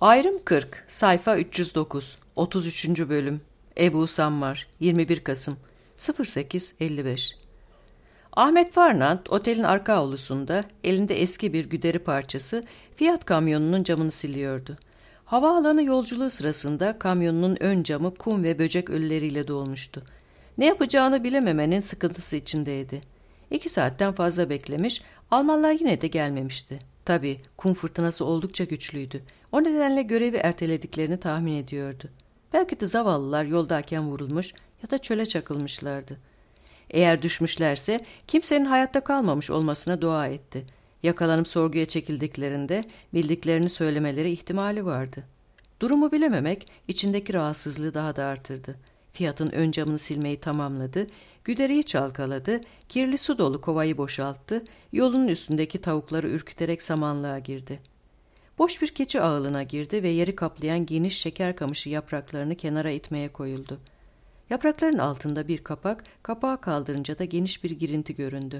Ayrım 40, sayfa 309, 33. bölüm. Ebu Sammar, 21 Kasım, 08.55. Ahmet Farnant, otelin arka avlusunda, elinde eski bir güderi parçası, Fiat kamyonunun camını siliyordu. Havaalanı yolculuğu sırasında kamyonunun ön camı kum ve böcek ölüleriyle dolmuştu. Ne yapacağını bilememenin sıkıntısı içindeydi. 2 saatten fazla beklemiş, Almanlar yine de gelmemişti. Tabii kum fırtınası oldukça güçlüydü. O nedenle görevi ertelediklerini tahmin ediyordu. Belki de zavallılar yoldayken vurulmuş ya da çöle çakılmışlardı. Eğer düşmüşlerse kimsenin hayatta kalmamış olmasına dua etti. Yakalanıp sorguya çekildiklerinde bildiklerini söylemeleri ihtimali vardı. Durumu bilememek içindeki rahatsızlığı daha da artırdı. Fiat'ın ön camını silmeyi tamamladı, güderiyi çalkaladı, kirli su dolu kovayı boşalttı, yolunun üstündeki tavukları ürküterek samanlığa girdi. Boş bir keçi ağılına girdi ve yeri kaplayan geniş şeker kamışı yapraklarını kenara itmeye koyuldu. Yaprakların altında bir kapak, kapağı kaldırınca da geniş bir girinti göründü.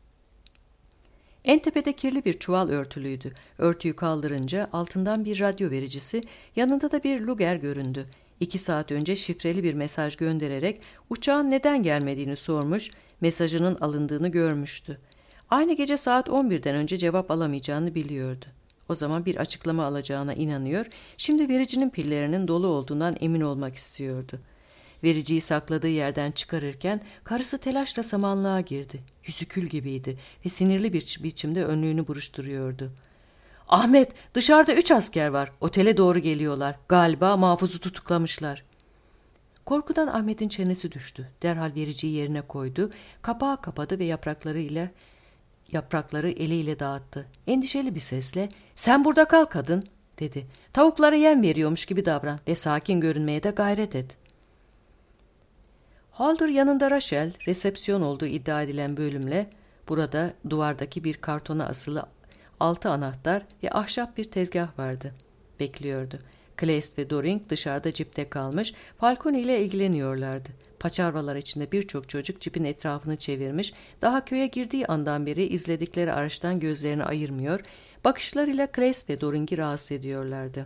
En tepede kirli bir çuval örtülüydü. Örtüyü kaldırınca altından bir radyo vericisi, yanında da bir luger göründü. 2 saat önce şifreli bir mesaj göndererek uçağın neden gelmediğini sormuş, mesajının alındığını görmüştü. Aynı gece saat 11'den önce cevap alamayacağını biliyordu. O zaman bir açıklama alacağına inanıyor, şimdi vericinin pillerinin dolu olduğundan emin olmak istiyordu. Vericiyi sakladığı yerden çıkarırken karısı telaşla samanlığa girdi. Yüzü kül gibiydi ve sinirli bir biçimde önlüğünü buruşturuyordu. "Ahmet, dışarıda 3 asker var. Otele doğru geliyorlar. Galiba Mahfuz'u tutuklamışlar." Korkudan Ahmet'in çenesi düştü. Derhal vericiyi yerine koydu, kapağı kapadı ve yaprakları eliyle dağıttı. Endişeli bir sesle, "Sen burada kal kadın," dedi. "Tavuklara yem veriyormuş gibi davran ve sakin görünmeye de gayret et." Haldur yanında Rachel, resepsiyon olduğu iddia edilen bölümle, burada duvardaki bir kartona asılı 6 anahtar ve ahşap bir tezgah vardı. Bekliyordu. Kleist ve Doring dışarıda cipte kalmış, Falcone ile ilgileniyorlardı. Paçavralar içinde birçok çocuk cipin etrafını çevirmiş, daha köye girdiği andan beri izledikleri araçtan gözlerini ayırmıyor, bakışlarıyla Kleist ve Doring'i rahatsız ediyorlardı.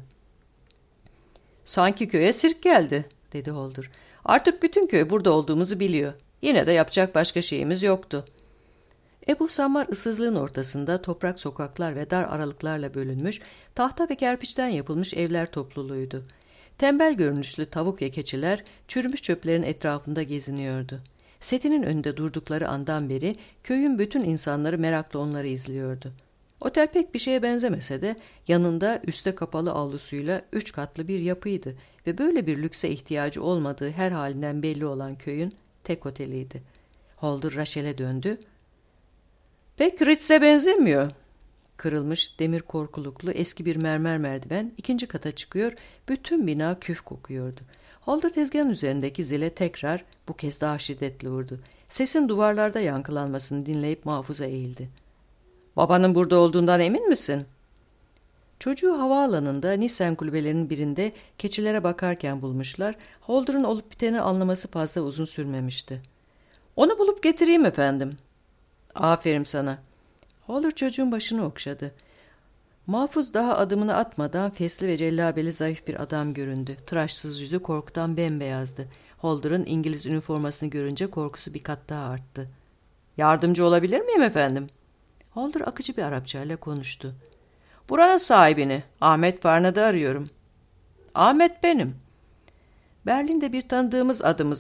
"Sanki köye sirk geldi," dedi Haldur. "Artık bütün köy burada olduğumuzu biliyor. Yine de yapacak başka şeyimiz yoktu." Ebu Sammar ıssızlığın ortasında toprak sokaklar ve dar aralıklarla bölünmüş, tahta ve kerpiçten yapılmış evler topluluğuydu. Tembel görünüşlü tavuk ve keçiler çürümüş çöplerin etrafında geziniyordu. Setinin önünde durdukları andan beri köyün bütün insanları merakla onları izliyordu. Otel pek bir şeye benzemese de yanında üste kapalı avlusuyla 3 katlı bir yapıydı ve böyle bir lükse ihtiyacı olmadığı her halinden belli olan köyün tek oteliydi. Haldur Rachel'e döndü. "Pek Ritz'e benzemiyor." Kırılmış demir korkuluklu eski bir mermer merdiven 2. kata çıkıyor, bütün bina küf kokuyordu. Haldur tezgahın üzerindeki zile tekrar, bu kez daha şiddetli vurdu. Sesin duvarlarda yankılanmasını dinleyip Mahfuz'a eğildi. "Babanın burada olduğundan emin misin?" Çocuğu havaalanında Nissen kulübelerinin birinde keçilere bakarken bulmuşlar. Haldur'un olup biteni anlaması fazla uzun sürmemişti. "Onu bulup getireyim efendim." "Aferin sana." Haldur çocuğun başını okşadı. Mahfuz daha adımını atmadan fesli ve cellabeli zayıf bir adam göründü. Tıraşsız yüzü korkudan bembeyazdı. Haldur'un İngiliz üniformasını görünce korkusu bir kat daha arttı. "Yardımcı olabilir miyim efendim?" Haldur akıcı bir Arapçayla konuştu. "Buranın sahibini, Ahmet Farnad'ı arıyorum." "Ahmet benim." Berlin'de bir tanıdığımız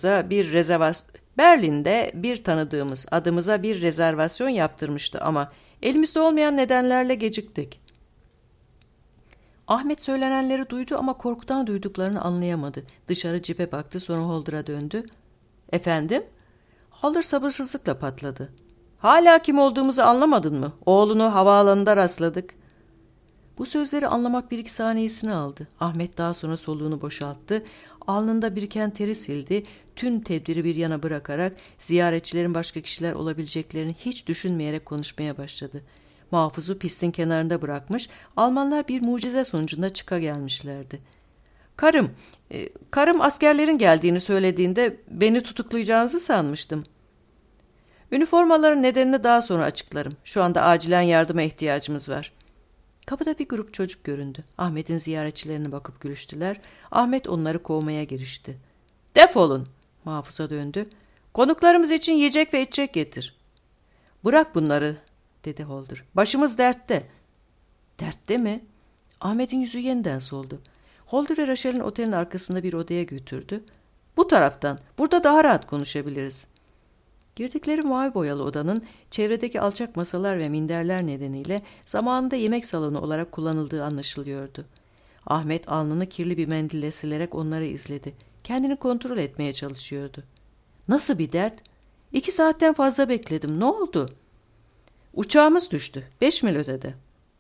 adımıza bir rezervasyon yaptırmıştı ama elimizde olmayan nedenlerle geciktik." Ahmet söylenenleri duydu ama korkudan duyduklarını anlayamadı. Dışarı cipe baktı, sonra Haldur'a döndü. "Efendim?" Haldur sabırsızlıkla patladı. "Hala kim olduğumuzu anlamadın mı? Oğlunu havaalanında rastladık." Bu sözleri anlamak 1-2 saniyesini aldı. Ahmet daha sonra soluğunu boşalttı. Alnında biriken teri sildi. Tüm tedbiri bir yana bırakarak ziyaretçilerin başka kişiler olabileceklerini hiç düşünmeyerek konuşmaya başladı. Mahfuz'u pistin kenarında bırakmış, Almanlar bir mucize sonucunda çıka gelmişlerdi. Karım askerlerin geldiğini söylediğinde beni tutuklayacağınızı sanmıştım. Üniformaların nedenini daha sonra açıklarım. Şu anda acilen yardıma ihtiyacımız var." Kapıda bir grup çocuk göründü. Ahmet'in ziyaretçilerine bakıp gülüştüler. Ahmet onları kovmaya girişti. Defolun! Mahfuza döndü. Konuklarımız için yiyecek ve içecek getir. Bırak bunları, dedi Holder. Başımız dertte. Dertte mi? Ahmet'in yüzü yeniden soldu. Holder'ı Rachel'in otelin arkasında bir odaya götürdü. Bu taraftan, burada daha rahat konuşabiliriz. Girdikleri mavi boyalı odanın çevredeki alçak masalar ve minderler nedeniyle zamanında yemek salonu olarak kullanıldığı anlaşılıyordu. Ahmet alnını kirli bir mendille silerek onları izledi. Kendini kontrol etmeye çalışıyordu. Nasıl bir dert? 2 saatten fazla bekledim. Ne oldu? Uçağımız düştü. 5 mil ötede.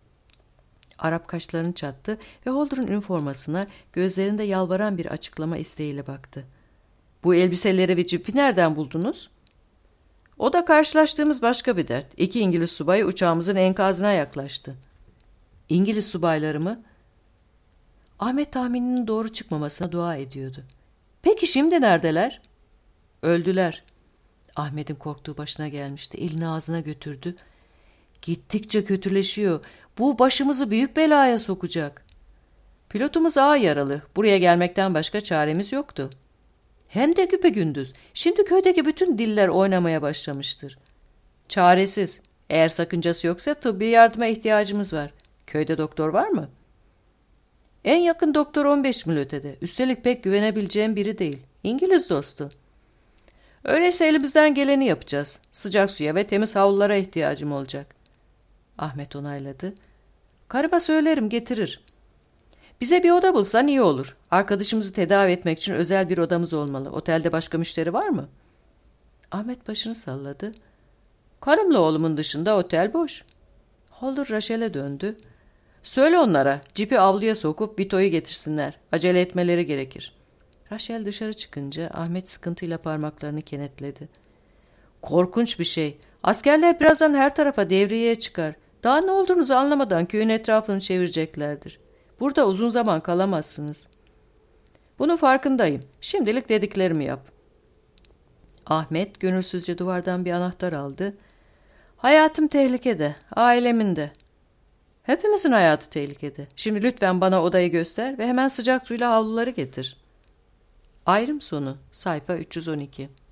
Arap kaşlarını çattı ve Holder'ın üniformasına gözlerinde yalvaran bir açıklama isteğiyle baktı. Bu elbiseleri ve cipi nereden buldunuz? O da karşılaştığımız başka bir dert. 2 İngiliz subayı uçağımızın enkazına yaklaştı. İngiliz subayları mı? Ahmet tahmininin doğru çıkmamasına dua ediyordu. Peki şimdi neredeler? Öldüler. Ahmet'in korktuğu başına gelmişti. Elini ağzına götürdü. Gittikçe kötüleşiyor. Bu başımızı büyük belaya sokacak. Pilotumuz ağır yaralı. Buraya gelmekten başka çaremiz yoktu. Hem de güpegündüz. Şimdi köydeki bütün diller oynamaya başlamıştır. Çaresiz. Eğer sakıncası yoksa tıbbi yardıma ihtiyacımız var. Köyde doktor var mı? En yakın doktor 15 mil ötede. Üstelik pek güvenebileceğim biri değil. İngiliz dostu. Öyleyse elimizden geleni yapacağız. Sıcak suya ve temiz havlulara ihtiyacım olacak. Ahmet onayladı. Karıma söylerim, getirir. Bize bir oda bulsan iyi olur. Arkadaşımızı tedavi etmek için özel bir odamız olmalı. Otelde başka müşteri var mı? Ahmet başını salladı. Karımla oğlumun dışında otel boş. Holder Rachel'e döndü. Söyle onlara cipi avluya sokup Vito'yu getirsinler. Acele etmeleri gerekir. Rachel dışarı çıkınca Ahmet sıkıntıyla parmaklarını kenetledi. Korkunç bir şey. Askerler birazdan her tarafa devriyeye çıkar. Daha ne olduğunuzu anlamadan köyün etrafını çevireceklerdir. Burada uzun zaman kalamazsınız. Bunun farkındayım. Şimdilik dediklerimi yap. Ahmet gönülsüzce duvardan bir anahtar aldı. Hayatım tehlikede, ailemin de. Hepimizin hayatı tehlikede. Şimdi lütfen bana odayı göster ve hemen sıcak suyla havluları getir. Ayrım sonu, sayfa 312.